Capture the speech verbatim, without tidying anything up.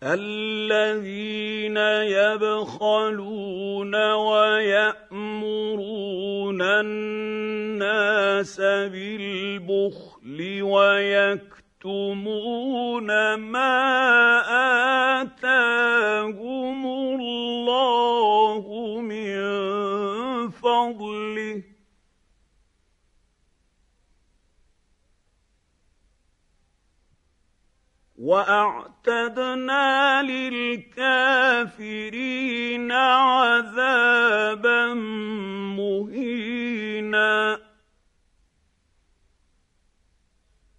الذين يبخلون ويأمرون الناس بالبخل ويكتمون ما آتاهم الله من فضله وأعتدنا للكافرين عذابا مهينا.